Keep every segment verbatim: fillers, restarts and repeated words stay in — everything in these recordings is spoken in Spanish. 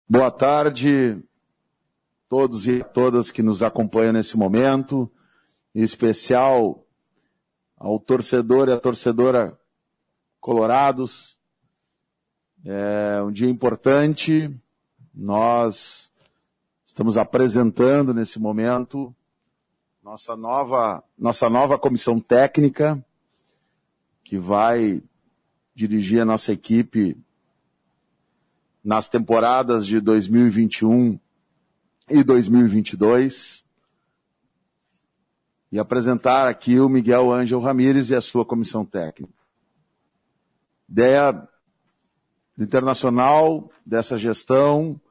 Boa tarde, todos e todas que nos acompanham nesse momento, em especial ao torcedor e à torcedora colorados. É um dia importante, nós estamos apresentando nesse momento nossa nova, nossa nova comissão técnica, que vai dirigir a nossa equipe nas temporadas de dois mil e vinte e um e dois mil e vinte e dois, e apresentar aqui o Miguel Ângelo Ramírez e a sua comissão técnica. Ideia do Internacional, dessa gestão,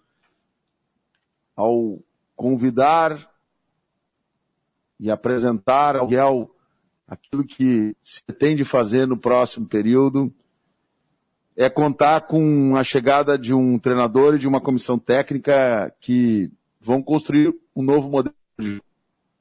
ao convidar e apresentar ao Miguel aquilo que se pretende fazer no próximo período, é contar com a chegada de um treinador e de uma comissão técnica que vão construir um novo modelo de jogo.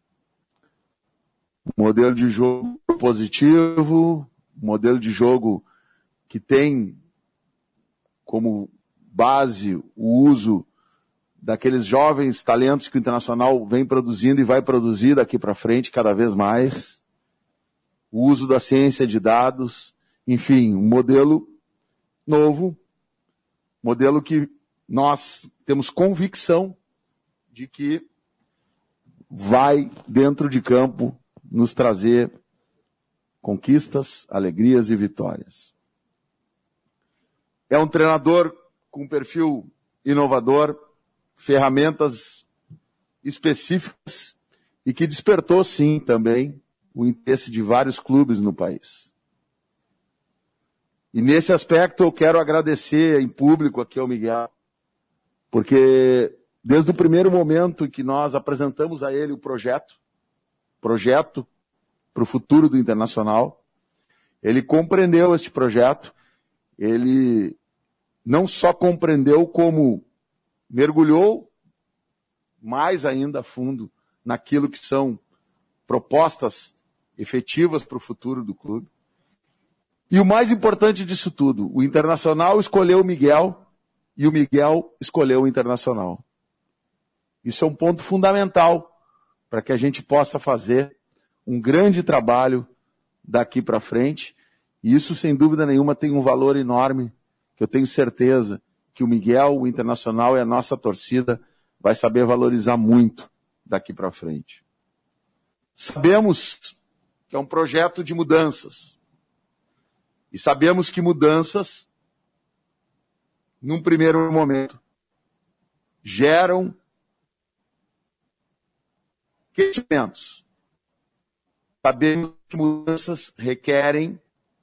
Um modelo de jogo positivo, um modelo de jogo que tem como base o uso daqueles jovens talentos que o Internacional vem produzindo e vai produzir daqui para frente cada vez mais. O uso da ciência de dados, enfim, um modelo novo, modelo que nós temos convicção de que vai, dentro de campo, nos trazer conquistas, alegrias e vitórias. É um treinador com perfil inovador, ferramentas específicas e que despertou, sim, também o interesse de vários clubes no país. E nesse aspecto eu quero agradecer em público aqui ao Miguel, porque desde o primeiro momento em que nós apresentamos a ele o projeto, projeto para o futuro do Internacional, ele compreendeu este projeto, ele não só compreendeu, como mergulhou mais ainda a fundo naquilo que são propostas efetivas para o futuro do clube. E o mais importante disso tudo, o Internacional escolheu o Miguel e o Miguel escolheu o Internacional. Isso é um ponto fundamental para que a gente possa fazer um grande trabalho daqui para frente. E isso, sem dúvida nenhuma, tem um valor enorme, que eu tenho certeza que o Miguel, o Internacional e a nossa torcida vai saber valorizar muito daqui para frente. Sabemos que é um projeto de mudanças. E sabemos que mudanças, num primeiro momento, geram questionamentos. Sabemos que mudanças requerem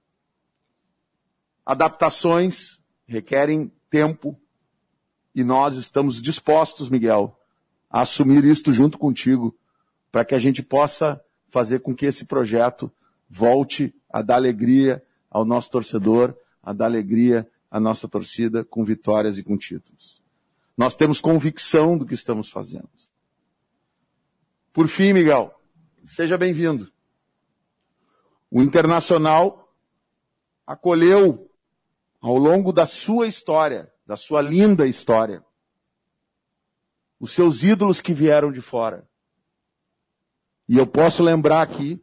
adaptações, requerem tempo, e nós estamos dispostos, Miguel, a assumir isto junto contigo, para que a gente possa fazer com que esse projeto volte a dar alegria ao nosso torcedor, a dar alegria à nossa torcida com vitórias e com títulos. Nós temos convicção do que estamos fazendo. Por fim, Miguel, seja bem-vindo. O Internacional acolheu, ao longo da sua história, da sua linda história, os seus ídolos que vieram de fora. E eu posso lembrar aqui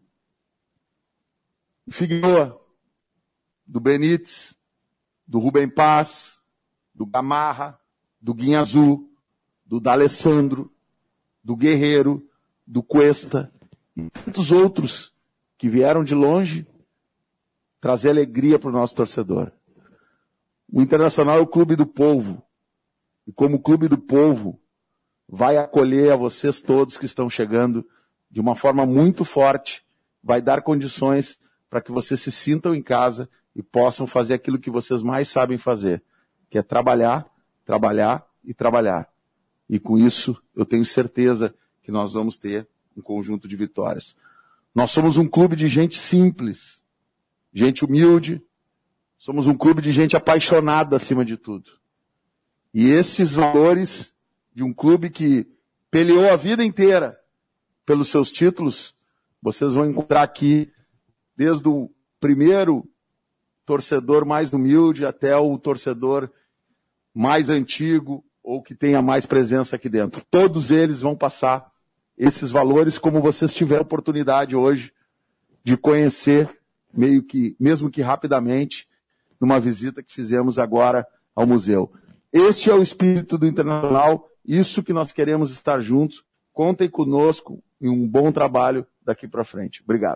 do Figueroa, do Benítez, do Rubem Paz, do Gamarra, do Guinhazu, do D'Alessandro, do Guerreiro, do Cuesta e tantos outros que vieram de longe trazer alegria para o nosso torcedor. O Internacional é o clube do povo, e como clube do povo, vai acolher a vocês todos que estão chegando de uma forma muito forte, vai dar condições para que vocês se sintam em casa e possam fazer aquilo que vocês mais sabem fazer, que é trabalhar, trabalhar e trabalhar. E com isso, eu tenho certeza que nós vamos ter um conjunto de vitórias. Nós somos um clube de gente simples, gente humilde, somos um clube de gente apaixonada acima de tudo. E esses valores de um clube que peleou a vida inteira pelos seus títulos, vocês vão encontrar aqui, desde o primeiro torcedor mais humilde até o torcedor mais antigo, ou que tenha mais presença aqui dentro. Todos eles vão passar esses valores, como vocês tiveram oportunidade hoje de conhecer, meio que, mesmo que rapidamente, numa visita que fizemos agora ao museu. Este é o espírito do Internacional, isso que nós queremos estar juntos. Contem conosco em um bom trabalho daqui para frente. Obrigado.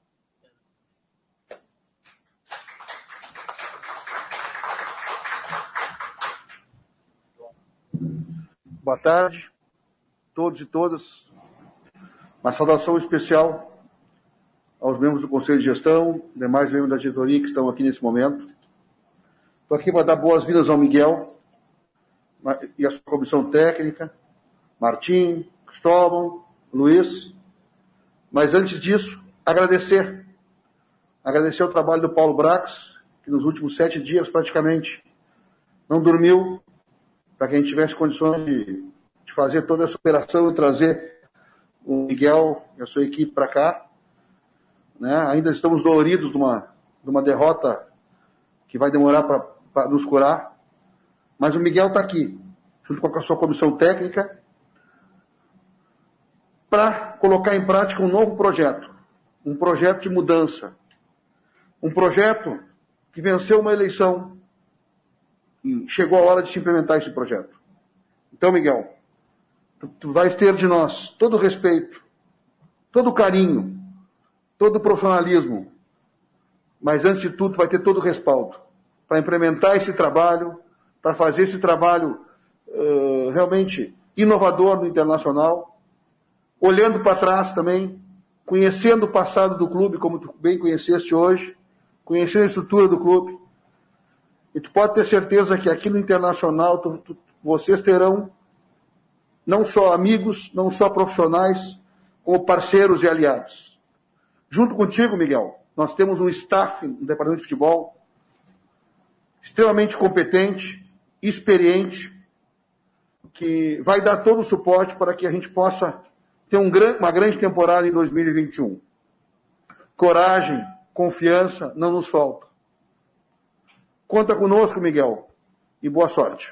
Boa tarde, todos e todas. Uma saudação especial aos membros do Conselho de Gestão, demais membros da diretoria que estão aqui nesse momento. Estou aqui para dar boas-vindas ao Miguel e à sua comissão técnica, Martim, Cristóvão, Luiz. Mas antes disso, agradecer. Agradecer o trabalho do Paulo Brax, que nos últimos sete dias praticamente não dormiu, para que a gente tivesse condições de, de fazer toda essa operação e trazer o Miguel e a sua equipe para cá. Né? Ainda estamos doloridos de uma, de uma derrota que vai demorar para nos curar, mas o Miguel está aqui, junto com a sua comissão técnica, para colocar em prática um novo projeto, um projeto de mudança, um projeto que venceu uma eleição e chegou a hora de se implementar esse projeto. Então, Miguel, tu, tu vais ter de nós todo o respeito, todo o carinho, todo o profissionalismo, mas antes de tudo vai ter todo o respaldo para implementar esse trabalho, para fazer esse trabalho uh, realmente inovador no Internacional, olhando para trás também, conhecendo o passado do clube, como tu bem conheceste hoje, conhecendo a estrutura do clube. E tu pode ter certeza que aqui no Internacional tu, tu, vocês terão não só amigos, não só profissionais, como parceiros e aliados. Junto contigo, Miguel, nós temos um staff no Departamento de Futebol extremamente competente, experiente, que vai dar todo o suporte para que a gente possa ter um gran, uma grande temporada em dois mil e vinte e um. Coragem, confiança não nos falta. Conta conosco, Miguel, e boa sorte.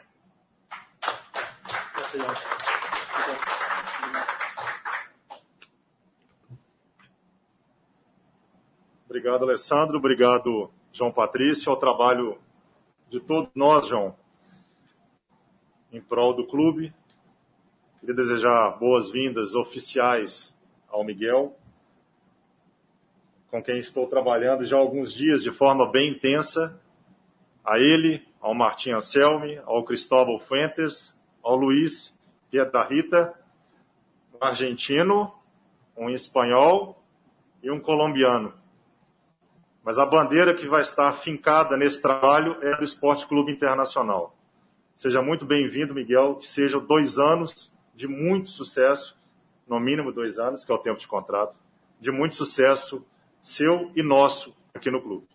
Obrigado, Alessandro. Obrigado, João Patrício, ao trabalho de todos nós, João, em prol do clube. Queria desejar boas-vindas oficiais ao Miguel, com quem estou trabalhando já há alguns dias de forma bem intensa, a ele, ao Martim Anselmi, ao Cristóvão Fuentes, ao Luiz Piedrahita, um argentino, um espanhol e um colombiano. Mas a bandeira que vai estar fincada nesse trabalho é do Esporte Clube Internacional. Seja muito bem-vindo, Miguel, que sejam dois anos de muito sucesso, no mínimo dois anos, que é o tempo de contrato, de muito sucesso seu e nosso aqui no clube.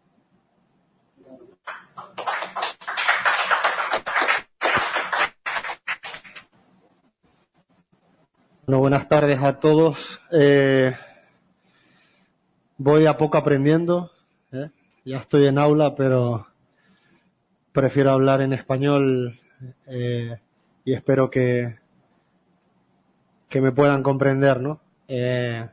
Bueno, buenas tardes a todos. Eh, voy a poco aprendiendo, ¿eh? Ya estoy en aula, pero prefiero hablar en español eh, y espero que, que me puedan comprender, ¿no? Eh,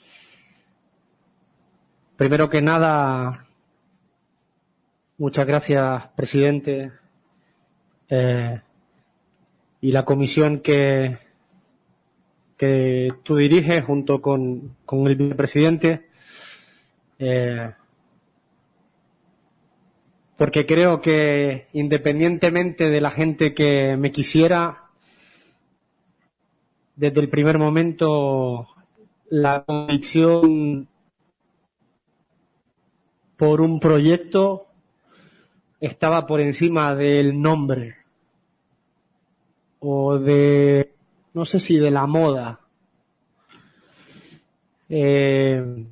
primero que nada, muchas gracias, presidente, eh, y la comisión que, que tú diriges junto con, con el vicepresidente, eh, porque creo que independientemente de la gente que me quisiera, desde el primer momento la convicción por un proyecto estaba por encima del nombre o de, no sé si de la moda. Eh,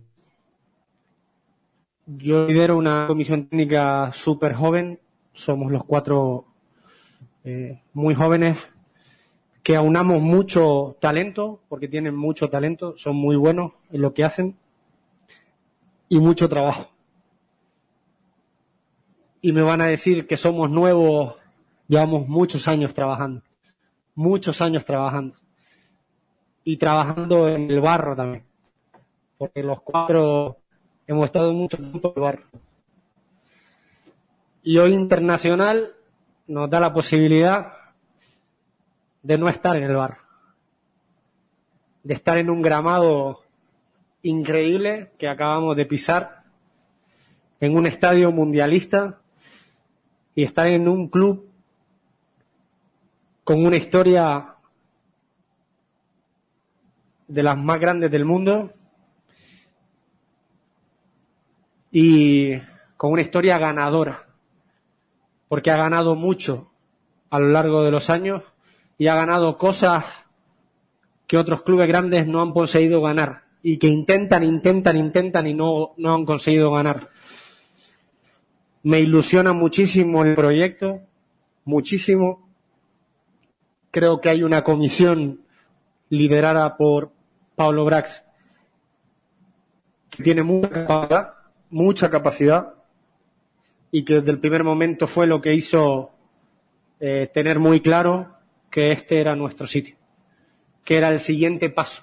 yo lidero una comisión técnica súper joven, somos los cuatro eh, muy jóvenes, que aunamos mucho talento, porque tienen mucho talento, son muy buenos en lo que hacen, y mucho trabajo. Y me van a decir que somos nuevos Llevamos muchos años trabajando, muchos años trabajando. Y trabajando en el barro también, porque los cuatro hemos estado mucho tiempo en el barro. Y hoy Internacional nos da la posibilidad de no estar en el barro, de estar en un gramado increíble que acabamos de pisar, en un estadio mundialista, y estar en un club con una historia de las más grandes del mundo y con una historia ganadora, porque ha ganado mucho a lo largo de los años y ha ganado cosas que otros clubes grandes no han conseguido ganar y que intentan, intentan, intentan y no, no han conseguido ganar. Me ilusiona muchísimo el proyecto, muchísimo. Creo que hay una comisión liderada por Pablo Brax que tiene mucha capacidad, mucha capacidad y que desde el primer momento fue lo que hizo eh, tener muy claro que este era nuestro sitio, que era el siguiente paso.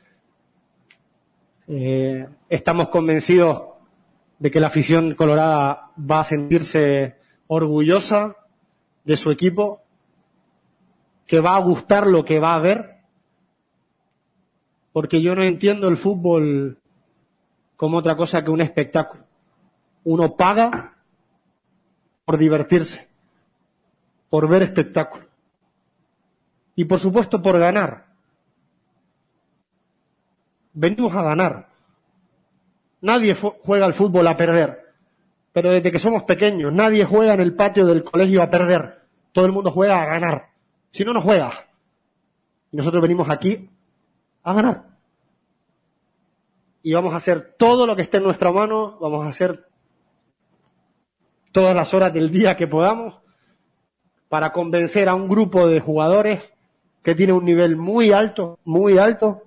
Eh, estamos convencidos de que la afición colorada va a sentirse orgullosa de su equipo, que va a gustar lo que va a ver, porque yo no entiendo el fútbol como otra cosa que un espectáculo. Uno paga por divertirse, por ver espectáculo y por supuesto por ganar. Venimos a ganar. Nadie juega al fútbol a perder, pero desde que somos pequeños nadie juega en el patio del colegio a perder. Todo el mundo juega a ganar. Si no, no juega. Y nosotros venimos aquí a ganar. Y vamos a hacer todo lo que esté en nuestra mano, vamos a hacer todas las horas del día que podamos para convencer a un grupo de jugadores que tiene un nivel muy alto, muy alto,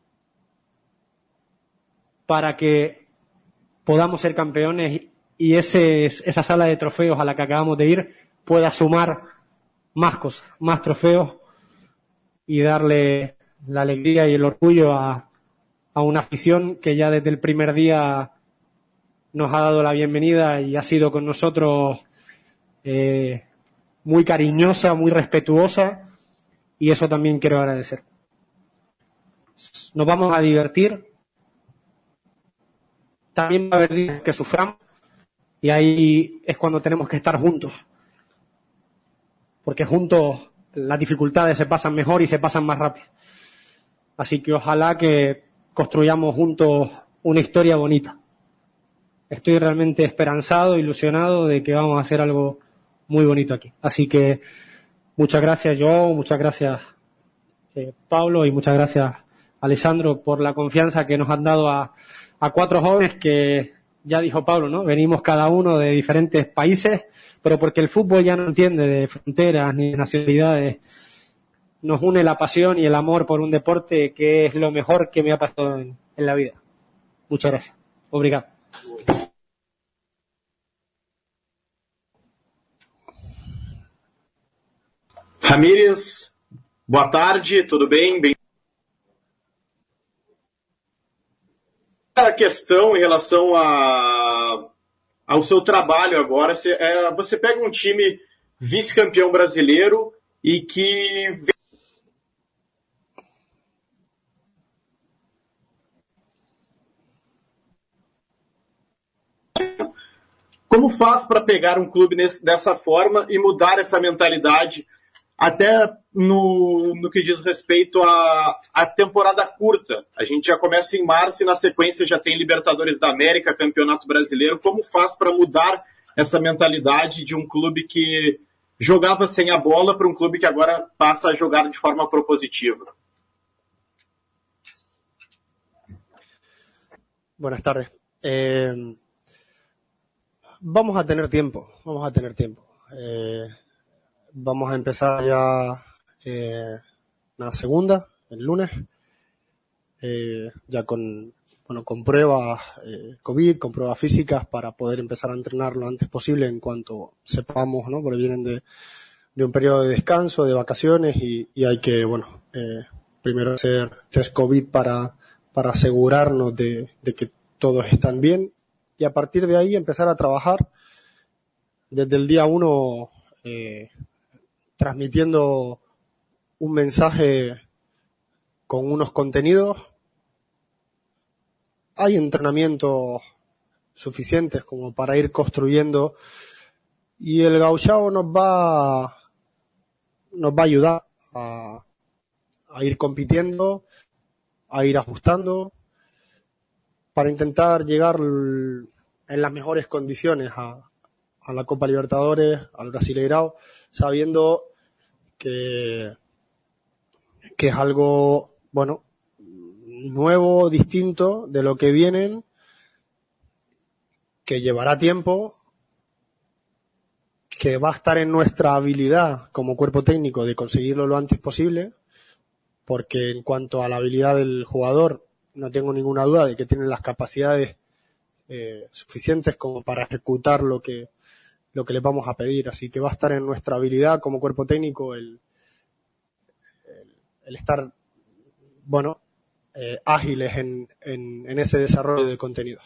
para que podamos ser campeones y ese, esa sala de trofeos a la que acabamos de ir pueda sumar más cosas, más trofeos y darle la alegría y el orgullo a, a una afición que ya desde el primer día nos ha dado la bienvenida y ha sido con nosotros eh, muy cariñosa, muy respetuosa, y eso también quiero agradecer. Nos vamos a divertir. También va a haber días que suframos y ahí es cuando tenemos que estar juntos, porque juntos las dificultades se pasan mejor y se pasan más rápido. Así que ojalá que construyamos juntos una historia bonita. Estoy realmente esperanzado, ilusionado de que vamos a hacer algo muy bonito aquí. Así que muchas gracias, Joe, muchas gracias, eh, Pablo, y muchas gracias, Alessandro, por la confianza que nos han dado a, a cuatro jóvenes que, ya dijo Pablo, ¿no? Venimos cada uno de diferentes países, pero porque el fútbol ya no entiende de fronteras ni de nacionalidades. Nos une la pasión y el amor por un deporte que es lo mejor que me ha pasado en, en la vida. Muchas gracias. Obrigado. Ramírez, boa tarde, tudo bem? Bem... A questão em relação a, ao seu trabalho agora, você, é, você pega um time vice-campeão brasileiro e que... Como faz para pegar um clube nesse, dessa forma e mudar essa mentalidade até no, no que diz respeito à, à temporada curta? A gente já começa em março e na sequência já tem Libertadores da América, Campeonato Brasileiro. Como faz para mudar essa mentalidade de um clube que jogava sem a bola para um clube que agora passa a jogar de forma propositiva? Buenas tardes. Eh, vamos a tener tiempo, vamos a tener tiempo. Eh, vamos a empezar ya eh, la segunda, el lunes, eh, ya con, bueno, con pruebas eh, COVID, con pruebas físicas para poder empezar a entrenar lo antes posible en cuanto sepamos, ¿no? Porque vienen de, de un periodo de descanso, de vacaciones y, y hay que, bueno, eh, primero hacer test COVID para, para asegurarnos de, de que todos están bien y a partir de ahí empezar a trabajar desde el día uno eh, transmitiendo un mensaje con unos contenidos. Hay entrenamientos suficientes como para ir construyendo y el gauchao nos va nos va a ayudar a, a ir compitiendo, a ir ajustando para intentar llegar en las mejores condiciones a, a la Copa Libertadores, al Brasileirao, sabiendo que, que es algo, bueno, nuevo, distinto de lo que vienen, que llevará tiempo, que va a estar en nuestra habilidad como cuerpo técnico de conseguirlo lo antes posible, porque en cuanto a la habilidad del jugador, no tengo ninguna duda de que tiene las capacidades eh, suficientes como para ejecutar lo que lo que les vamos a pedir, así que va a estar en nuestra habilidad como cuerpo técnico el, el, el estar, bueno, eh, ágiles en, en, en ese desarrollo de contenidos.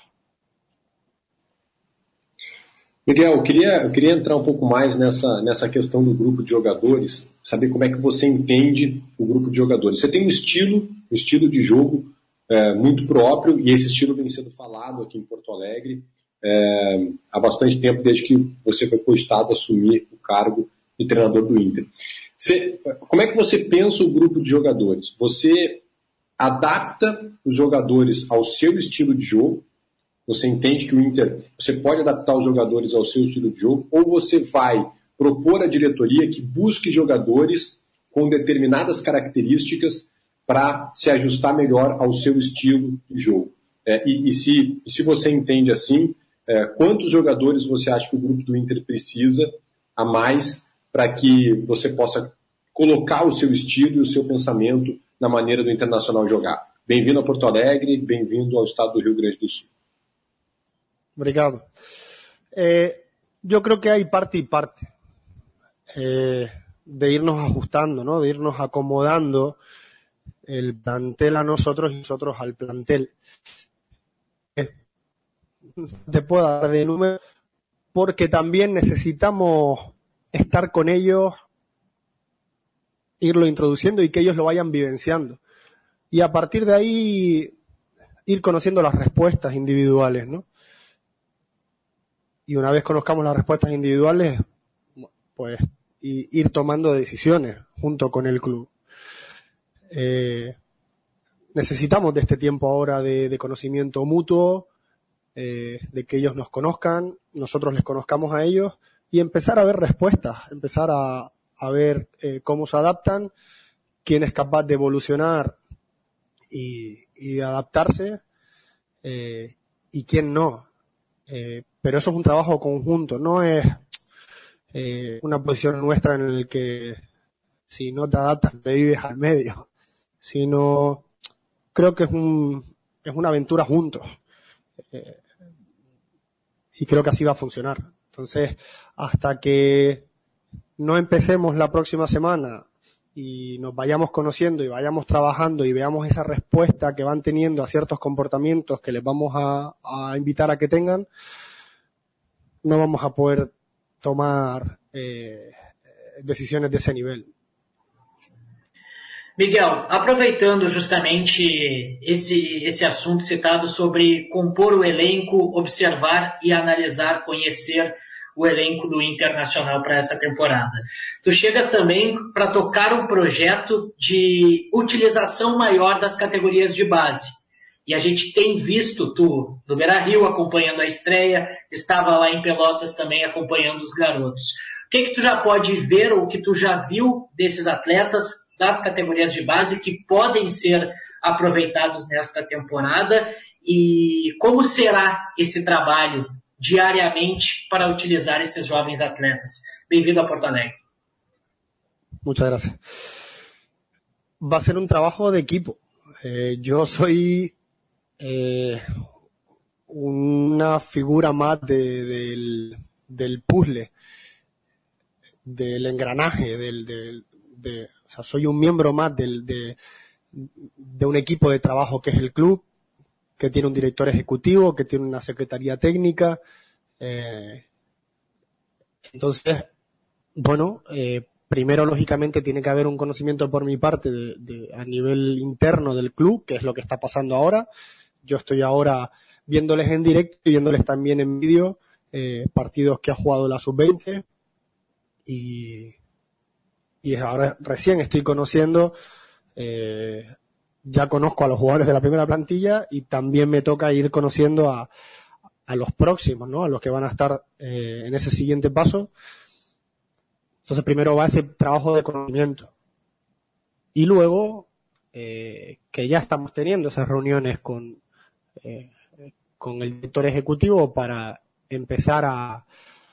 Miguel, eu queria, eu queria entrar um pouco mais nessa, nessa questão do grupo de jogadores, saber como é que você entende o grupo de jogadores. Você tem um estilo, um estilo de jogo é, muito próprio, e esse estilo vem sendo falado aqui em Porto Alegre é, há bastante tempo, desde que você foi cogitado a assumir o cargo de treinador do Inter. Você, como é que você pensa o grupo de jogadores? Você adapta os jogadores ao seu estilo de jogo? Você entende que o Inter, você pode adaptar os jogadores ao seu estilo de jogo, ou você vai propor à diretoria que busque jogadores com determinadas características para se ajustar melhor ao seu estilo de jogo? É, e, e, se, e se você entende assim, é, quantos jogadores você acha que o grupo do Inter precisa a mais para que você possa colocar o seu estilo e o seu pensamento na maneira do Internacional jogar? Bem-vindo a Porto Alegre, bem-vindo ao estado do Rio Grande do Sul. Obrigado. Eh, yo creo que hay parte y parte eh, de irnos ajustando, ¿no? De irnos acomodando el plantel a nosotros y nosotros al plantel. Eh, te puedo dar de número porque también necesitamos estar con ellos, irlo introduciendo y que ellos lo vayan vivenciando. Y a partir de ahí ir conociendo las respuestas individuales, ¿no? Y una vez conozcamos las respuestas individuales, pues y ir tomando decisiones junto con el club. Eh, necesitamos de este tiempo ahora de, de conocimiento mutuo, eh, de que ellos nos conozcan, nosotros les conozcamos a ellos y empezar a ver respuestas, empezar a, a ver eh, cómo se adaptan, quién es capaz de evolucionar y, y de adaptarse eh, y quién no. Eh, pero eso es un trabajo conjunto, no es eh, una posición nuestra en el que si no te adaptas te vives al medio, sino creo que es un es una aventura juntos eh, y creo que así va a funcionar. Entonces, hasta que no empecemos la próxima semana y nos vayamos conociendo y vayamos trabajando y veamos esa respuesta que van teniendo a ciertos comportamientos que les vamos a, a invitar a que tengan, no vamos a poder tomar eh, decisiones de ese nivel. Miguel, aproveitando justamente esse, esse assunto citado sobre compor o elenco, observar e analisar, conhecer o elenco do Internacional para essa temporada. Tu chegas também para tocar um projeto de utilização maior das categorias de base. E a gente tem visto tu no Beira-Rio acompanhando a estreia, estava lá em Pelotas também acompanhando os garotos. O que que tu já pode ver ou que tu já viu desses atletas das categorias de base que podem ser aproveitados nesta temporada e como será esse trabalho diariamente para utilizar esses jovens atletas? Bem-vindo a Porto Alegre. Muchas gracias. Va a ser un trabajo de equipo. Eh, yo soy eh, una figura más de, del, del puzzle. del engranaje, del, del de, o sea, soy un miembro más del, de, de un equipo de trabajo que es el club, que tiene un director ejecutivo, que tiene una secretaría técnica. Eh, entonces, bueno, eh, primero, lógicamente, tiene que haber un conocimiento por mi parte de, de, a nivel interno del club, que es lo que está pasando ahora. Yo estoy ahora viéndoles en directo y viéndoles también en vídeo eh, partidos que ha jugado la sub veinte y, y ahora recién estoy conociendo, eh, ya conozco a los jugadores de la primera plantilla y también me toca ir conociendo a, a los próximos, ¿no? A los que van a estar eh, en ese siguiente paso. Entonces primero va ese trabajo de conocimiento y luego eh, que ya estamos teniendo esas reuniones con, eh, con el director ejecutivo para empezar a,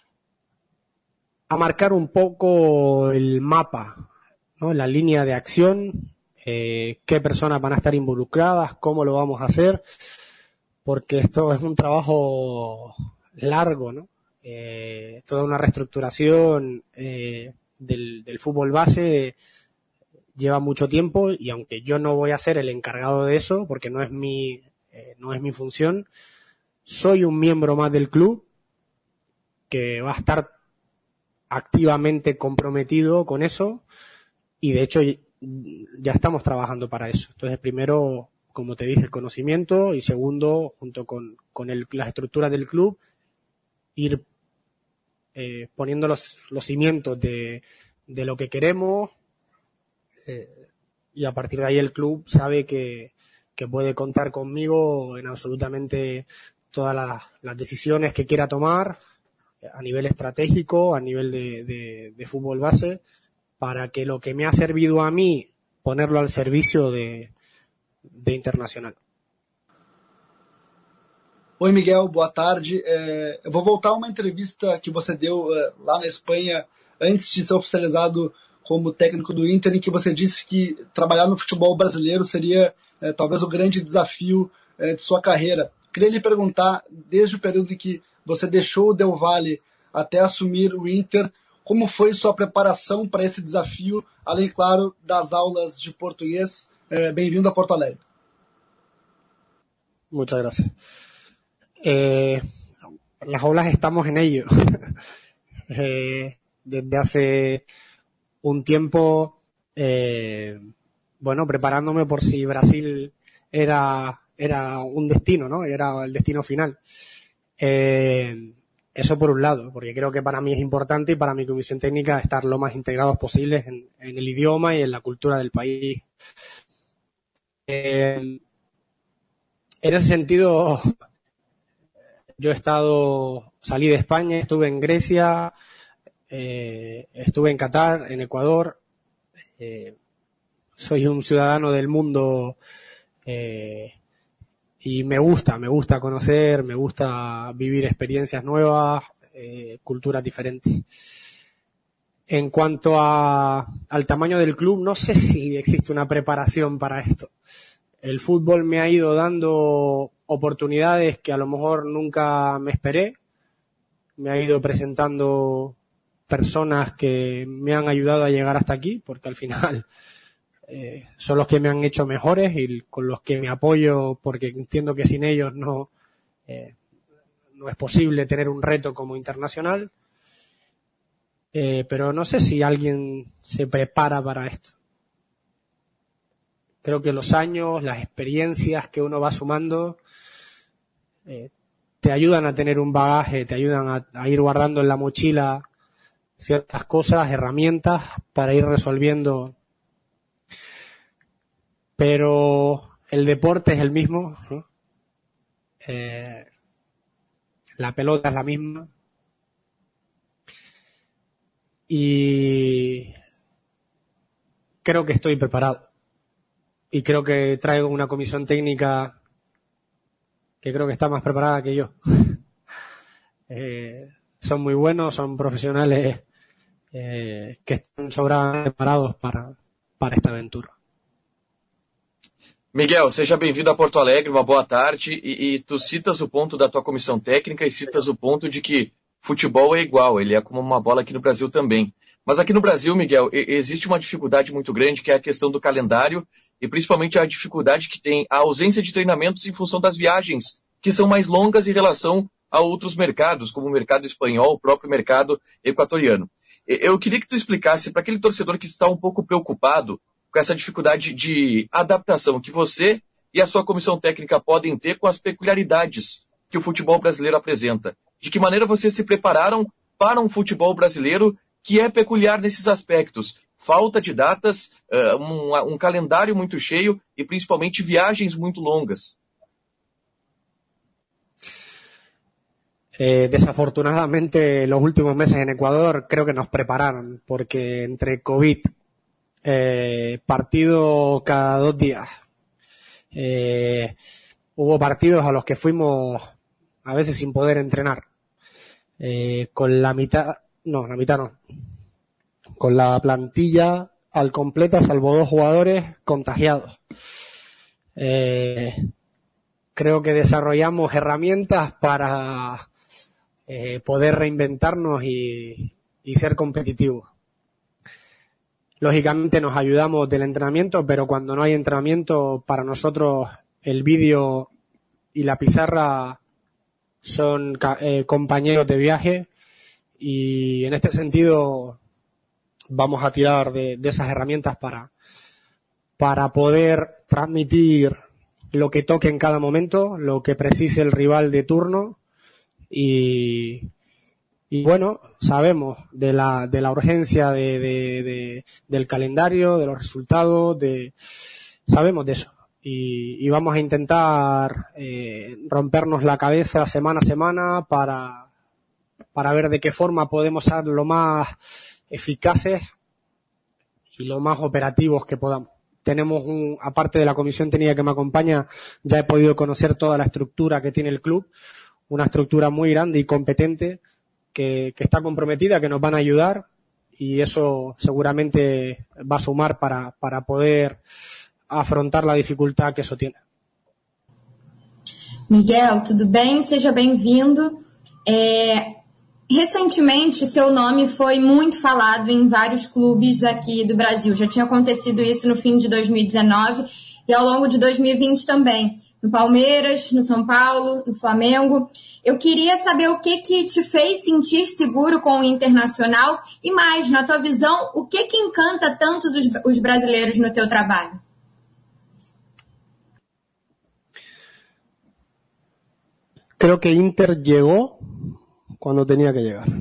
a marcar un poco el mapa, ¿no? La línea de acción, eh, qué personas van a estar involucradas, cómo lo vamos a hacer, porque esto es un trabajo largo, ¿no? Eh, toda una reestructuración eh, del, del fútbol base lleva mucho tiempo y aunque yo no voy a ser el encargado de eso porque no es mi eh, no es mi función, soy un miembro más del club que va a estar activamente comprometido con eso y de hecho ya estamos trabajando para eso. Entonces primero, como te dije, el conocimiento y segundo, junto con, con el, las estructuras del club, ir eh, poniendo los, los cimientos de, de lo que queremos eh, y a partir de ahí el club sabe que, que puede contar conmigo en absolutamente todas las, las decisiones que quiera tomar a nivel estratégico, a nivel de, de, de fútbol base, para que lo que me ha servido a mí ponerlo al servicio de, de Internacional. Oi, Miguel, boa tarde. É, eu vou voltar a uma entrevista que você deu é, lá na Espanha, antes de ser oficializado como técnico do Inter, em que você disse que trabalhar no futebol brasileiro seria é, talvez o grande desafio é, de sua carreira. Queria lhe perguntar, desde o período em que você deixou o Del Valle até assumir o Inter, como foi sua preparação para esse desafio, além, claro, das aulas de português? É, bem-vindo a Porto Alegre. Muchas gracias. Eh, las aulas estamos en ello. eh, desde hace un tiempo, eh, bueno, preparándome por si Brasil era, era un destino, ¿no? Era el destino final. Eh, eso por un lado, porque creo que para mí es importante y para mi comisión técnica estar lo más integrados posibles en, en el idioma y en la cultura del país. Eh, en ese sentido, yo he estado, salí de España, estuve en Grecia, eh, estuve en Qatar, en Ecuador. Eh, soy un ciudadano del mundo eh, y me gusta, me gusta conocer, me gusta vivir experiencias nuevas, eh, culturas diferentes. En cuanto a, al tamaño del club, no sé si existe una preparación para esto. El fútbol me ha ido dando oportunidades que a lo mejor nunca me esperé. Me ha ido presentando personas que me han ayudado a llegar hasta aquí, porque al final eh, son los que me han hecho mejores y con los que me apoyo, porque entiendo que sin ellos no, eh, no es posible tener un reto como Internacional. Eh, pero no sé si alguien se prepara para esto. Creo que los años, las experiencias que uno va sumando eh, te ayudan a tener un bagaje, te ayudan a, a ir guardando en la mochila ciertas cosas, herramientas para ir resolviendo. Pero el deporte es el mismo, ¿no? Eh, la pelota es la misma. Y creo que estoy preparado. Y creo que traigo una comisión técnica que creo que está más preparada que yo. eh, son muy buenos, son profesionales eh, que están sobradamente preparados para, para esta aventura. Miguel, seja bem-vindo a Porto Alegre, uma boa tarde. E, e tu citas o ponto da tua comissão técnica e citas o ponto de que futebol é igual, ele é como uma bola aqui no Brasil também. Mas aqui no Brasil, Miguel, existe uma dificuldade muito grande, que é a questão do calendário, e principalmente a dificuldade que tem a ausência de treinamentos em função das viagens, que são mais longas em relação a outros mercados, como o mercado espanhol, o próprio mercado equatoriano. Eu queria que tu explicasse para aquele torcedor que está um pouco preocupado com essa dificuldade de adaptação que você e a sua comissão técnica podem ter com as peculiaridades que o futebol brasileiro apresenta. De que maneira vocês se prepararam para um futebol brasileiro que é peculiar nesses aspectos? Falta de datas, um, um calendário muito cheio e principalmente viagens muito longas. Eh, desafortunadamente, los últimos meses en Ecuador creo que nos prepararon, porque entre COVID, eh, partido cada dos días, eh, hubo partidos a los que fuimos a veces sin poder entrenar, eh, con la mitad, no, la mitad no, con la plantilla al completa, salvo dos jugadores contagiados. Eh, creo que desarrollamos herramientas para Eh, poder reinventarnos y, y ser competitivos. Lógicamente nos ayudamos del entrenamiento, pero cuando no hay entrenamiento, para nosotros el vídeo y la pizarra son eh, compañeros de viaje, y en este sentido vamos a tirar de, de esas herramientas para, para poder transmitir lo que toque en cada momento, lo que precise el rival de turno. Y, y bueno, sabemos de la, de la urgencia de, de, de, del calendario, de los resultados, de, sabemos de eso. Y, y vamos a intentar eh, rompernos la cabeza semana a semana para, para ver de qué forma podemos ser lo más eficaces y lo más operativos que podamos. Tenemos un, aparte de la comisión técnica que me acompaña, ya he podido conocer toda la estructura que tiene el club. Una estructura muy grande y competente que, que está comprometida, que nos van a ayudar, y eso seguramente va a sumar para, para poder afrontar la dificultad que eso tiene. Miguel, tudo bem? Seja bem-vindo. É, recentemente, seu nome foi muito falado em vários clubes aqui do Brasil. Já tinha acontecido isso no fim de dois mil e dezenove e ao longo de dois mil e vinte também. No Palmeiras, no São Paulo, no Flamengo. Eu queria saber o que que te fez sentir seguro com o Internacional e mais, na tua visão, o que que encanta tantos os, os brasileiros no teu trabalho? Creo que Inter llegó cuando tenía que llegar.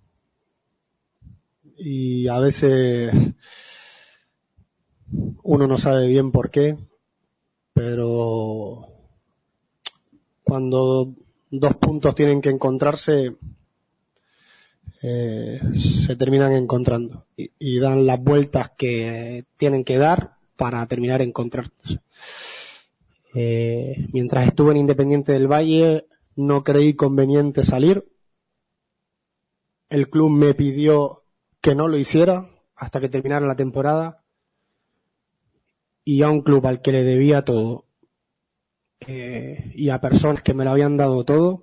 Y a veces uno no sabe bien por qué, pero cuando dos puntos tienen que encontrarse, eh, se terminan encontrando y, y dan las vueltas que tienen que dar para terminar encontrándose. Eh, mientras estuve en Independiente del Valle, no creí conveniente salir. El club me pidió que no lo hiciera hasta que terminara la temporada, y a un club al que le debía todo, Eh, y a personas que me lo habían dado todo,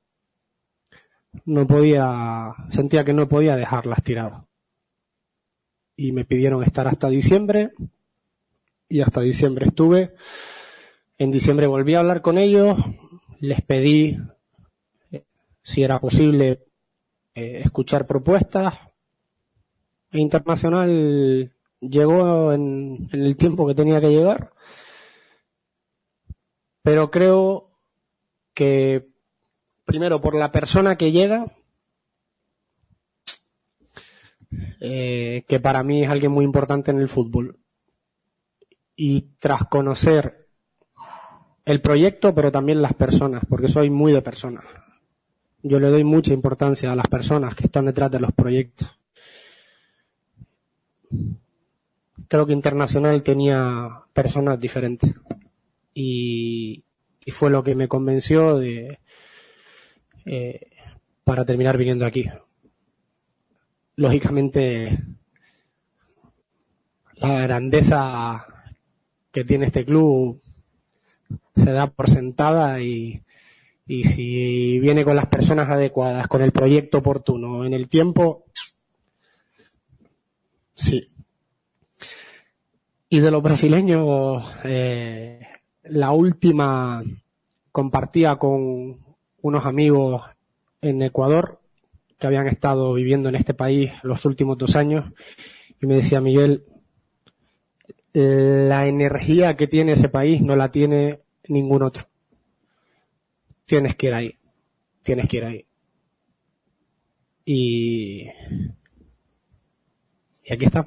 no podía, sentía que no podía dejarlas tiradas. Y me pidieron estar hasta diciembre, y hasta diciembre estuve. En diciembre volví a hablar con ellos, les pedí eh, si era posible eh, escuchar propuestas, e Internacional llegó en, en el tiempo que tenía que llegar. Pero creo que, primero, por la persona que llega, eh, que para mí es alguien muy importante en el fútbol, y tras conocer el proyecto, pero también las personas, porque soy muy de personas. Yo le doy mucha importancia a las personas que están detrás de los proyectos. Creo que Internacional tenía personas diferentes. Y, y fue lo que me convenció de eh, para terminar viniendo aquí. Lógicamente, la grandeza que tiene este club se da por sentada, y, y si viene con las personas adecuadas, con el proyecto oportuno, en el tiempo, Sí. Y de los brasileños, eh, la última compartía con unos amigos en Ecuador que habían estado viviendo en este país los últimos dos años y me decía, Miguel, la energía que tiene ese país no la tiene ningún otro. Tienes que ir ahí. Tienes que ir ahí. Y, y aquí estamos.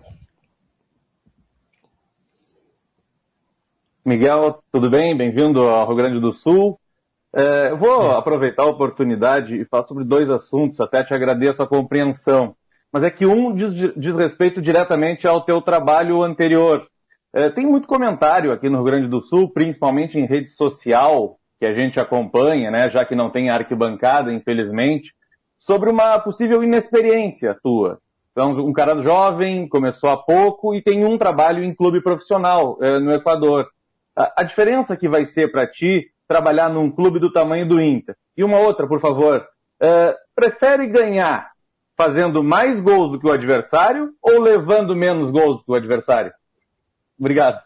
Miguel, tudo bem? Bem-vindo ao Rio Grande do Sul. É, eu vou é. aproveitar a oportunidade e falar sobre dois assuntos, até te agradeço a compreensão. Mas é que um diz, diz respeito diretamente ao teu trabalho anterior. É, tem muito comentário aqui no Rio Grande do Sul, principalmente em rede social, que a gente acompanha, né, já que não tem arquibancada, infelizmente, sobre uma possível inexperiência tua. Então, um cara jovem, começou há pouco e tem um trabalho em clube profissional é, no Equador. A, a diferença que vai ser para ti trabalhar num clube do tamanho do Inter. E uma outra, por favor, é, prefere ganhar fazendo mais gols do que o adversário ou levando menos gols do que o adversário? Obrigado.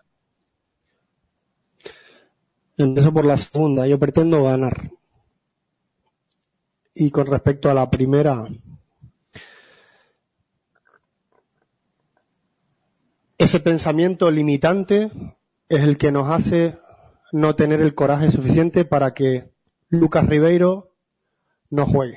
Empiezo por la segunda. Yo pretendo ganar. Y con respecto a la primera, ese pensamiento limitante es el que nos hace no tener el coraje suficiente para que Lucas Ribeiro no juegue,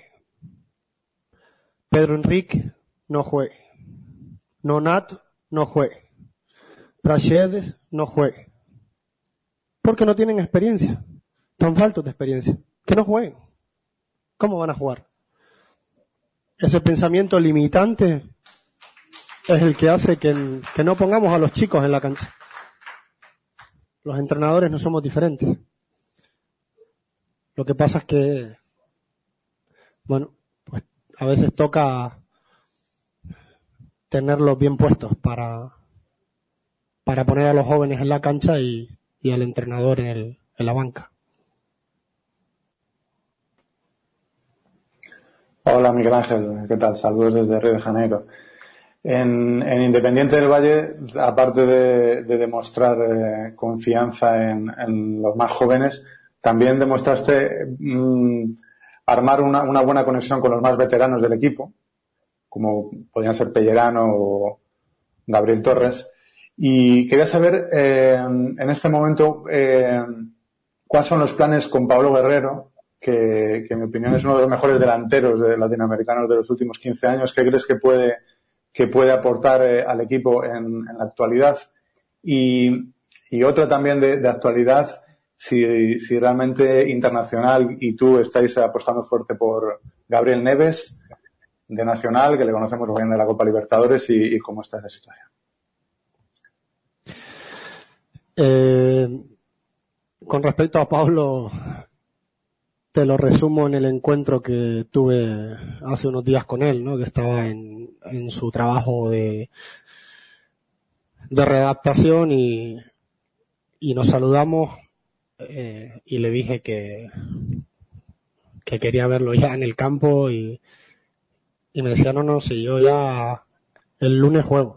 Pedro Enrique no juegue, Nonat no juegue, Praxedes no juegue, porque no tienen experiencia, están faltos de experiencia, que no jueguen. ¿Cómo van a jugar? Ese pensamiento limitante es el que hace que, que no pongamos a los chicos en la cancha. Los entrenadores no somos diferentes. Lo que pasa es que, bueno, pues a veces toca tenerlos bien puestos para, para poner a los jóvenes en la cancha y, y al entrenador en, el, en la banca. Hola Miguel Ángel, ¿qué tal? Saludos desde Río de Janeiro. En, en Independiente del Valle, aparte de, de demostrar eh, confianza en, en los más jóvenes, también demostraste mmm, armar una, una buena conexión con los más veteranos del equipo, como podían ser Pellerano o Gabriel Torres. Y quería saber, eh, en este momento, eh, cuáles son los planes con Pablo Guerrero, que, que en mi opinión es uno de los mejores delanteros de latinoamericanos de los últimos quince años. ¿Qué crees que puede, que puede aportar eh, al equipo en, en la actualidad? Y, y otra también de, de actualidad, si, si realmente Internacional y tú estáis apostando fuerte por Gabriel Neves, de Nacional, que le conocemos bien de la Copa Libertadores, y, y cómo está esa situación. Eh, con respecto a Pablo, te lo resumo en el encuentro que tuve hace unos días con él, ¿no? Que estaba en, en su trabajo de, de readaptación y, y nos saludamos eh, y le dije que, que quería verlo ya en el campo y, y me decía, no, no, si yo ya el lunes juego.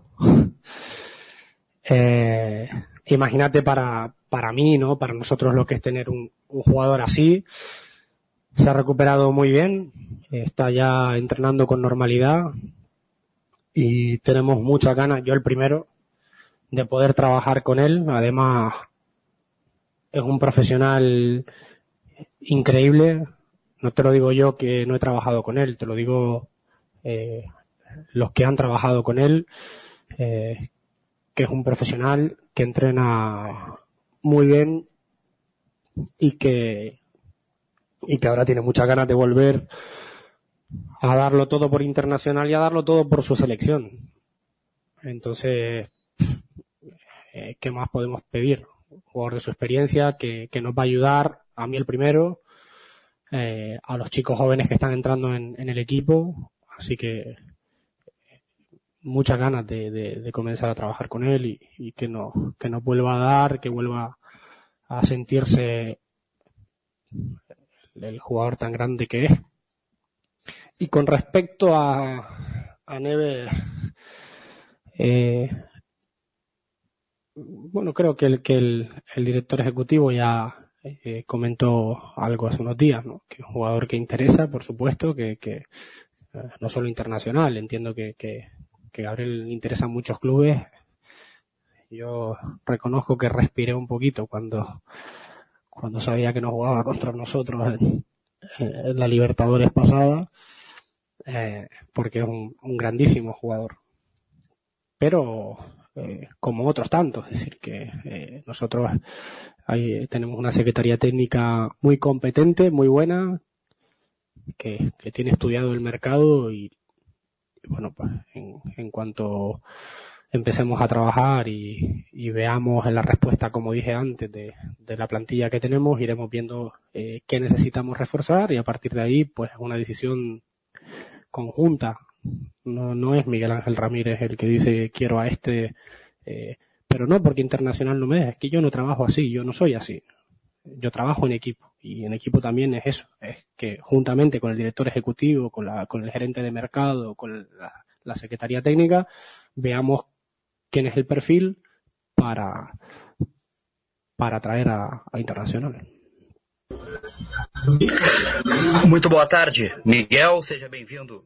eh, imagínate para, para mí, ¿no? Para nosotros lo que es tener un, un jugador así. Se ha recuperado muy bien, está ya entrenando con normalidad y tenemos muchas ganas, yo el primero, de poder trabajar con él. Además, es un profesional increíble. No te lo digo yo que no he trabajado con él, te lo digo eh, los que han trabajado con él, eh, que es un profesional que entrena muy bien y que y que ahora tiene muchas ganas de volver a darlo todo por Internacional y a darlo todo por su selección. Entonces, eh, ¿qué más podemos pedir? Un jugador de su experiencia que, que nos va a ayudar, a mí el primero, eh, a los chicos jóvenes que están entrando en, en el equipo. Así que muchas ganas de, de, de comenzar a trabajar con él y, y que, no, que nos vuelva a dar, que vuelva a sentirse el jugador tan grande que es. Y con respecto a, a Neves, Eh, bueno, creo que el, que el, el director ejecutivo ya eh, comentó algo hace unos días, ¿no? Que es un jugador que interesa, por supuesto, que, que eh, no solo internacional, entiendo que, que, que Gabriel interesa a muchos clubes. Yo reconozco que respiré un poquito cuando, cuando sabía que no jugaba contra nosotros en, en la Libertadores pasada, eh, porque es un, un grandísimo jugador. Pero eh, como otros tantos, es decir, que eh, nosotros hay, tenemos una secretaría técnica muy competente, muy buena, que, que tiene estudiado el mercado y, y bueno, pues en, en cuanto empecemos a trabajar y, y veamos en la respuesta, como dije antes, de, de la plantilla que tenemos, iremos viendo eh, qué necesitamos reforzar y a partir de ahí, pues una decisión conjunta. No, no es Miguel Ángel Ramírez el que dice quiero a este, eh, pero no porque Internacional no me deja, es que yo no trabajo así, yo no soy así. Yo trabajo en equipo y en equipo también es eso, es que juntamente con el director ejecutivo, con, la, con el gerente de mercado, con la, la secretaría técnica, veamos quién es el perfil para, para traer a, a Internacional. Muito boa tarde, Miguel, seja bem-vindo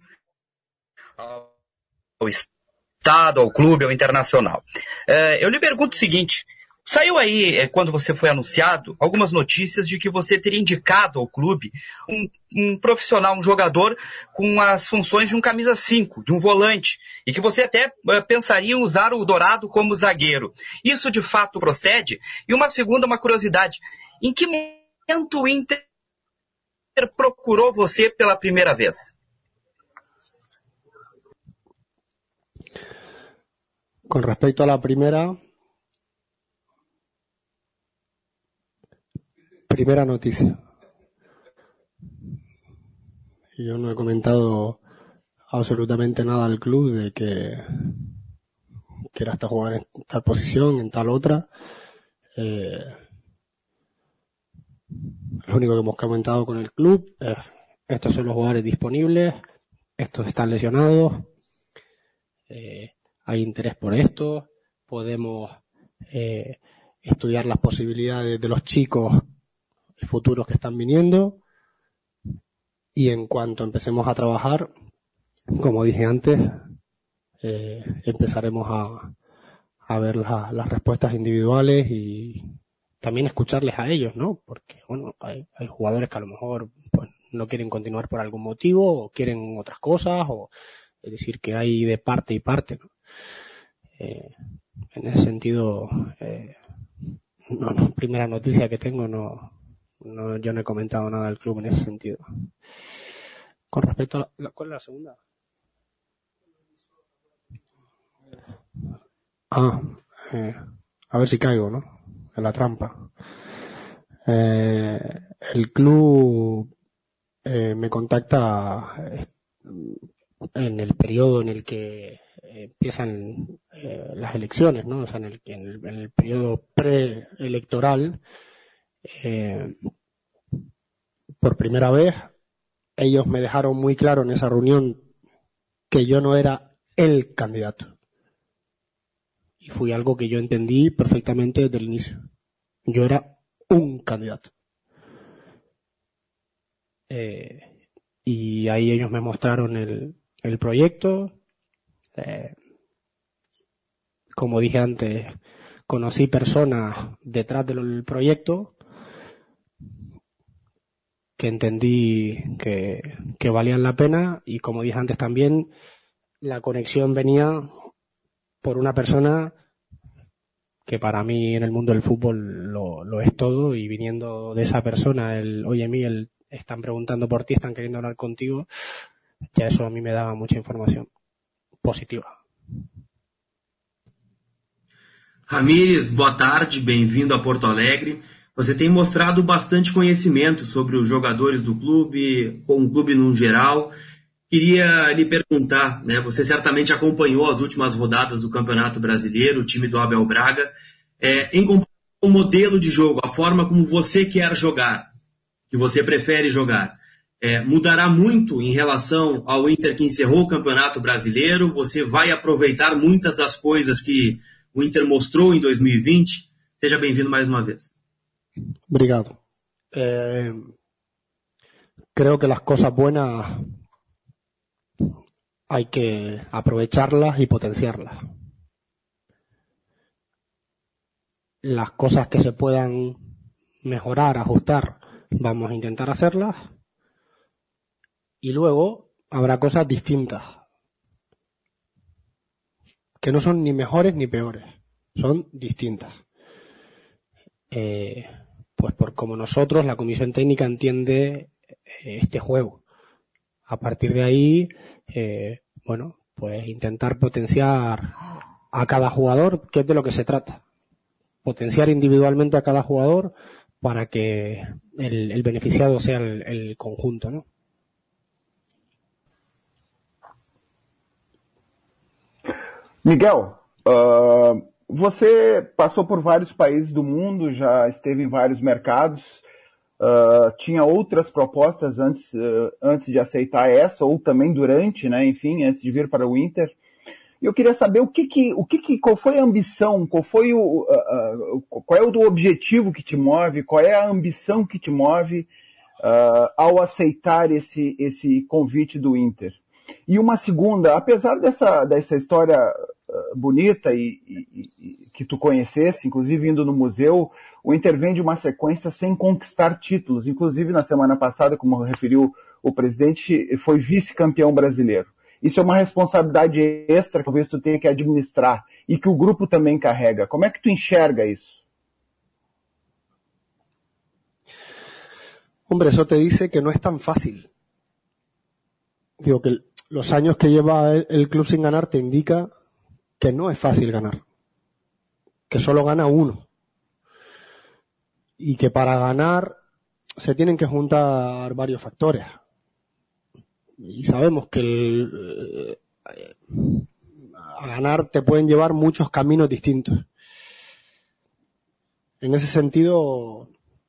ao Estado, ao clube, ao Internacional. É, eu lhe pergunto o seguinte, saiu aí, é, quando você foi anunciado, algumas notícias de que você teria indicado ao clube um, um profissional, um jogador com as funções de um camisa cinco, de um volante, e que você até é, pensaria em usar o Dourado como zagueiro. Isso de fato procede? E uma segunda, uma curiosidade, em que momento o Inter procurou você pela primeira vez? Con respecto a la primera, primera noticia. Yo no he comentado absolutamente nada al club de que quiera hasta jugar en tal posición, en tal otra. Eh, lo único que hemos comentado con el club es estos son los jugadores disponibles, estos están lesionados. Eh, hay interés por esto, podemos eh, estudiar las posibilidades de los chicos futuros que están viniendo y en cuanto empecemos a trabajar, como dije antes, eh, empezaremos a, a ver la, las respuestas individuales y también escucharles a ellos, ¿no? Porque, bueno, hay, hay jugadores que a lo mejor pues, no quieren continuar por algún motivo o quieren otras cosas, o es decir, que hay de parte y parte, ¿no? Eh, en ese sentido, eh, no, no, primera noticia que tengo, no, no, yo no he comentado nada del club en ese sentido. Con respecto a la, ¿cuál es la segunda? Ah, eh, a ver si caigo, ¿no? En la trampa. Eh, el club eh, me contacta en el periodo en el que empiezan eh, las elecciones, ¿no? O sea, en el, en el, en el periodo preelectoral, eh, por primera vez, ellos me dejaron muy claro en esa reunión que yo no era el candidato. Y fue algo que yo entendí perfectamente desde el inicio. Yo era un candidato. Eh, y ahí ellos me mostraron el, el proyecto. Eh, como dije antes, conocí personas detrás del proyecto que entendí que, que valían la pena y como dije antes también, la conexión venía por una persona que para mí en el mundo del fútbol lo, lo es todo y viniendo de esa persona, el oye Miguel, están preguntando por ti, están queriendo hablar contigo, ya eso a mí me daba mucha información positiva. Ramírez, boa tarde, bem-vindo a Porto Alegre. Você tem mostrado bastante conhecimento sobre os jogadores do clube, com o clube no geral. Queria lhe perguntar, né, você certamente acompanhou as últimas rodadas do Campeonato Brasileiro, o time do Abel Braga, é, em comparação com o modelo de jogo, a forma como você quer jogar, que você prefere jogar. é, mudará muito em relação ao Inter que encerrou o Campeonato Brasileiro? Você vai aproveitar muitas das coisas que o Inter mostrou em dois mil e vinte? Seja bem-vindo mais uma vez. Obrigado. Eh, creo que las cosas buenas hay que aprovecharlas y potenciarlas. Las cosas que se puedan mejorar, ajustar, vamos a intentar hacerlas. Y luego habrá cosas distintas, que no son ni mejores ni peores, son distintas. Eh, pues por como nosotros, la comisión técnica entiende este juego. A partir de ahí, eh, bueno, pues intentar potenciar a cada jugador, que es de lo que se trata. Potenciar individualmente a cada jugador para que el, el beneficiado sea el, el conjunto, ¿no? Miguel, uh, você passou por vários países do mundo, já esteve em vários mercados, uh, tinha outras propostas antes, uh, antes de aceitar essa, ou também durante, né, enfim, antes de vir para o Inter. E eu queria saber o que que, o que que, qual foi a ambição, qual foi o, uh, uh, qual é o objetivo que te move, qual é a ambição que te move uh, ao aceitar esse, esse convite do Inter. E uma segunda, apesar dessa, dessa história uh, bonita e, e, e que tu conhecesse, inclusive indo no museu, o Inter vem de uma sequência sem conquistar títulos. Inclusive na semana passada, como referiu o presidente, foi vice-campeão brasileiro. Isso é uma responsabilidade extra que talvez tu tenha que administrar e que o grupo também carrega. Como é que tu enxerga isso? Hombre, eso te dice que no es tan fácil. Digo que los años que lleva el club sin ganar te indica que no es fácil ganar, que solo gana uno y que para ganar se tienen que juntar varios factores. Y sabemos que el, eh, a ganar te pueden llevar muchos caminos distintos. En ese sentido,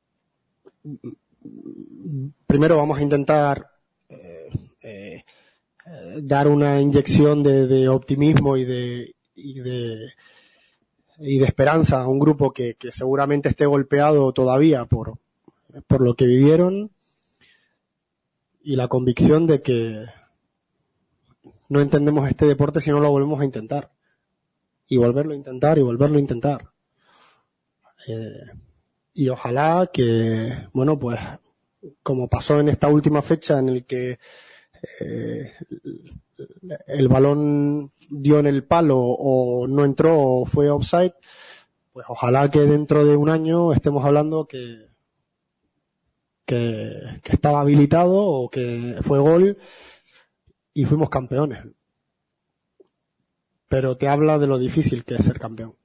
primero vamos a intentar eh, eh, dar una inyección de, de optimismo y de, y de y de esperanza a un grupo que, que seguramente esté golpeado todavía por, por lo que vivieron, y la convicción de que no entendemos este deporte si no lo volvemos a intentar, y volverlo a intentar y volverlo a intentar. Eh, y ojalá que, bueno, pues como pasó en esta última fecha en el que eh, el balón dio en el palo o no entró o fue offside, pues ojalá que dentro de un año estemos hablando que que, que estaba habilitado o que fue gol y fuimos campeones. Pero te habla de lo difícil que es ser campeón.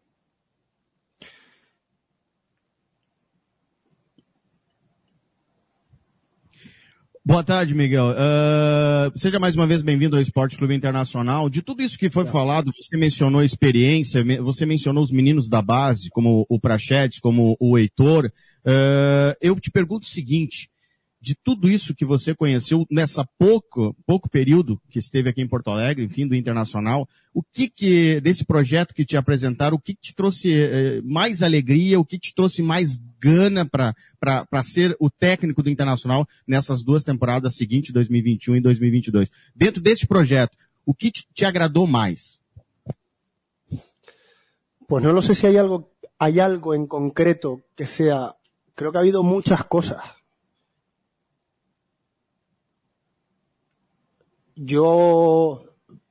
Boa tarde, Miguel. Uh, seja mais uma vez bem-vindo ao Esporte Clube Internacional. De tudo isso que foi falado, você mencionou a experiência, você mencionou os meninos da base, como o Prachetes, como o Heitor. Uh, eu te pergunto o seguinte, de tudo isso que você conheceu nessa pouco, pouco período que esteve aqui em Porto Alegre, enfim, do Internacional, o que que, desse projeto que te apresentaram, o que te trouxe eh, mais alegria, o que te trouxe mais gana para para ser o técnico do Internacional nessas duas temporadas seguintes, dois mil e vinte e um e dois mil e vinte e dois? Dentro deste projeto, o que te, te agradou mais? Pues no lo sé si hay algo, hay algo en concreto que sea, creo que ha habido muchas cosas. Yo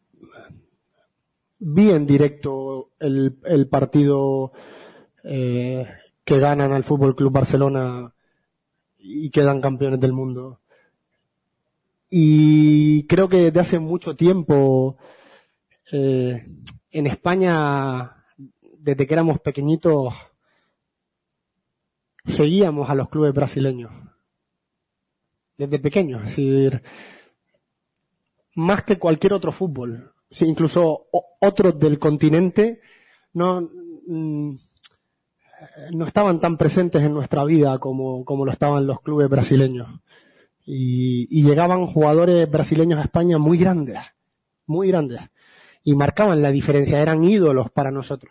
vi en directo el, el partido eh, que ganan al Fútbol Club Barcelona y quedan campeones del mundo. Y creo que desde hace mucho tiempo eh, en España, desde que éramos pequeñitos, seguíamos a los clubes brasileños. Desde pequeños, es decir, más que cualquier otro fútbol. Sí, incluso otros del continente no, no estaban tan presentes en nuestra vida como, como lo estaban los clubes brasileños. Y, y llegaban jugadores brasileños a España muy grandes, muy grandes, y marcaban la diferencia, eran ídolos para nosotros.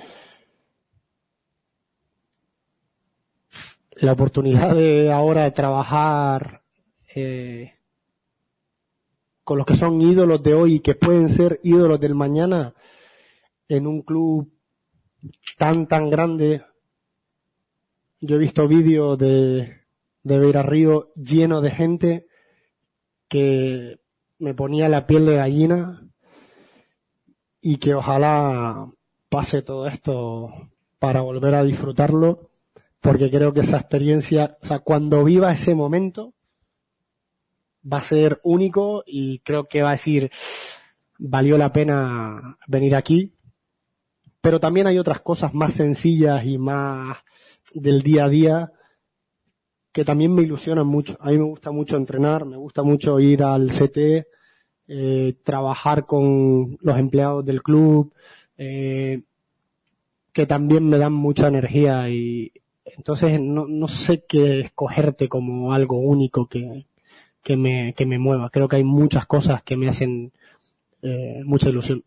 La oportunidad de ahora de trabajar eh, con los que son ídolos de hoy y que pueden ser ídolos del mañana en un club tan tan grande. Yo he visto vídeos de, de Beira Río lleno de gente que me ponía la piel de gallina, y que ojalá pase todo esto para volver a disfrutarlo, porque creo que esa experiencia, o sea, cuando viva ese momento va a ser único, y creo que va a decir, valió la pena venir aquí. Pero también hay otras cosas más sencillas y más del día a día que también me ilusionan mucho. A mí me gusta mucho entrenar, me gusta mucho ir al C T, eh, trabajar con los empleados del club, eh, que también me dan mucha energía, y entonces no, no sé qué escogerte como algo único que, que me, que me mueva. Creo que hay muchas cosas que me hacen eh, mucha ilusión.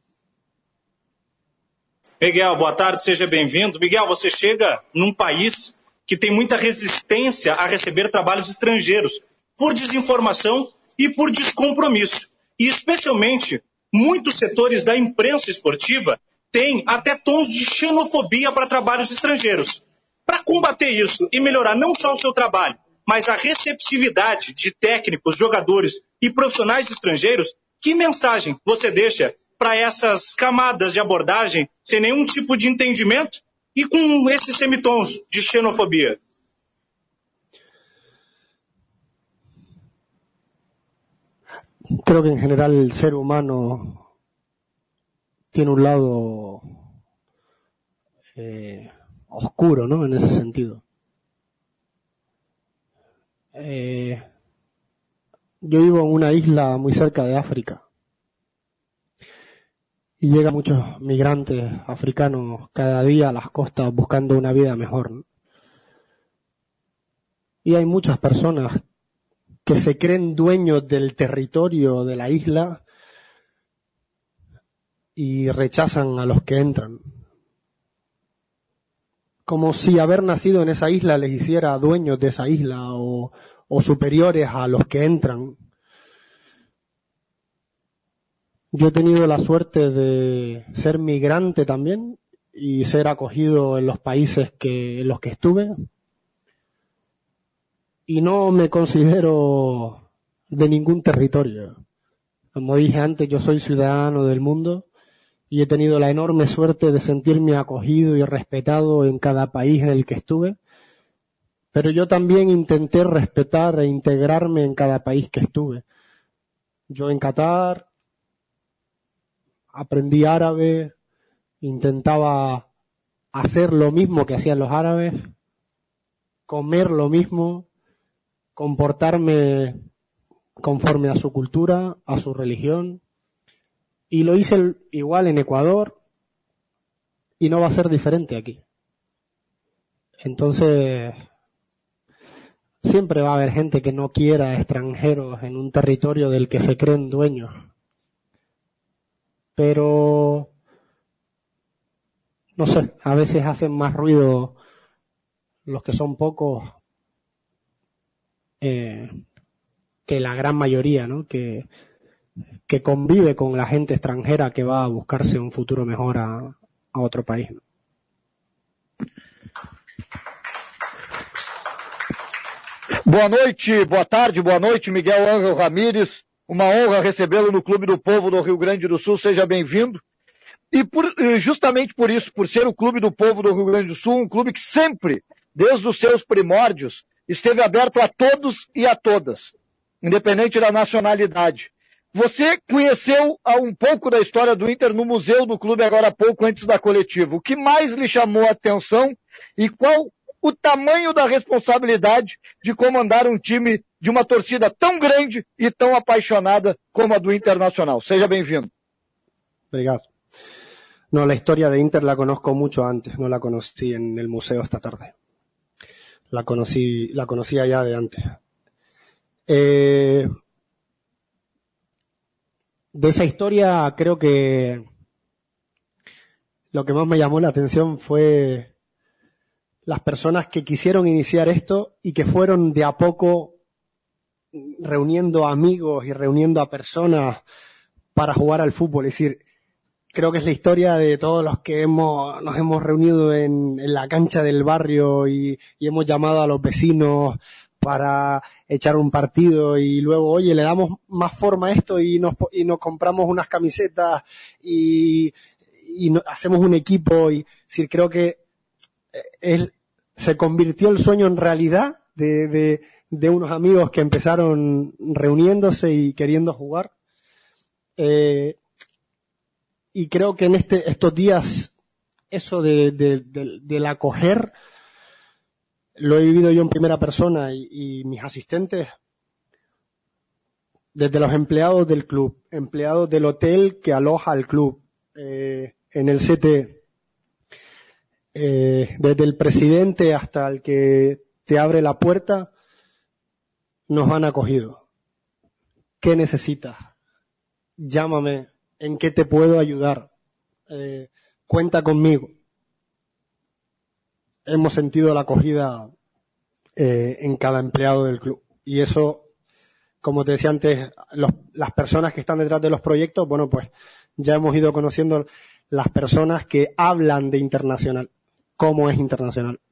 Miguel, boa tarde, seja bem-vindo. Miguel, você chega num país que tem muita resistência a receber trabalhos estrangeiros por desinformação e por descompromisso. E, especialmente, muitos setores da imprensa esportiva têm até tons de xenofobia para trabalhos estrangeiros. Para combater isso e melhorar não só o seu trabalho, mas a receptividade de técnicos, jogadores e profissionais estrangeiros, que mensagem você deixa para essas camadas de abordagem sem nenhum tipo de entendimento e com esses semitons de xenofobia? Creo que en general el ser humano tiene un lado eh, oscuro, ¿no? En ese sentido. Eh, yo vivo en una isla muy cerca de África y llegan muchos migrantes africanos cada día a las costas buscando una vida mejor, ¿no? Y hay muchas personas que se creen dueños del territorio de la isla y rechazan a los que entran. Como si haber nacido en esa isla les hiciera dueños de esa isla o, o superiores a los que entran. Yo he tenido la suerte de ser migrante también y ser acogido en los países que, en los que estuve. Y no me considero de ningún territorio. Como dije antes, yo soy ciudadano del mundo y he tenido la enorme suerte de sentirme acogido y respetado en cada país en el que estuve. Pero yo también intenté respetar e integrarme en cada país que estuve. Yo en Qatar aprendí árabe, intentaba hacer lo mismo que hacían los árabes, comer lo mismo, comportarme conforme a su cultura, a su religión, y lo hice igual en Ecuador y no va a ser diferente aquí. Entonces, siempre va a haber gente que no quiera extranjeros en un territorio del que se creen dueños. Pero, no sé, a veces hacen más ruido los que son pocos eh, que la gran mayoría, ¿no? Que, que convive con la gente extranjera que va a buscarse un futuro mejor a, a otro país, ¿no? Boa noite, boa tarde, boa noite, Miguel Ángel Ramírez. Uma honra recebê-lo no Clube do Povo do Rio Grande do Sul. Seja bem-vindo. E por, justamente por isso, por ser o Clube do Povo do Rio Grande do Sul, um clube que sempre, desde os seus primórdios, esteve aberto a todos e a todas, independente da nacionalidade. Você conheceu um pouco da história do Inter no museu do clube agora há pouco, antes da coletiva. O que mais lhe chamou a atenção e qual o tamanho da responsabilidade de comandar um time de uma torcida tão grande e tão apaixonada como a do Internacional? Seja bem-vindo. Obrigado. No, la historia de Inter la conozco mucho antes, no la conocí en el museo esta tarde. La conocí, la conocía ya de antes. Eh, de esa historia creo que lo que más me llamó la atención fue las personas que quisieron iniciar esto y que fueron de a poco reuniendo amigos y reuniendo a personas para jugar al fútbol. Es decir, creo que es la historia de todos los que hemos, nos hemos reunido en, en la cancha del barrio y, y hemos llamado a los vecinos para echar un partido y luego, oye, le damos más forma a esto y nos, y nos compramos unas camisetas y, y no, hacemos un equipo. Y, es decir, creo que él, se convirtió el sueño en realidad de, de, de unos amigos que empezaron reuniéndose y queriendo jugar. Eh, y creo que en este, estos días eso de, de, de, del acoger lo he vivido yo en primera persona y, y mis asistentes, desde los empleados del club, empleados del hotel que aloja al club, eh, en el C T, eh, desde el presidente hasta el que te abre la puerta, nos han acogido. ¿Qué necesitas? Llámame. ¿En qué te puedo ayudar? Eh, cuenta conmigo. Hemos sentido la acogida eh, en cada empleado del club. Y eso, como te decía antes, los, las personas que están detrás de los proyectos, bueno, pues ya hemos ido conociendo las personas que hablan de Internacional, cómo es Internacional.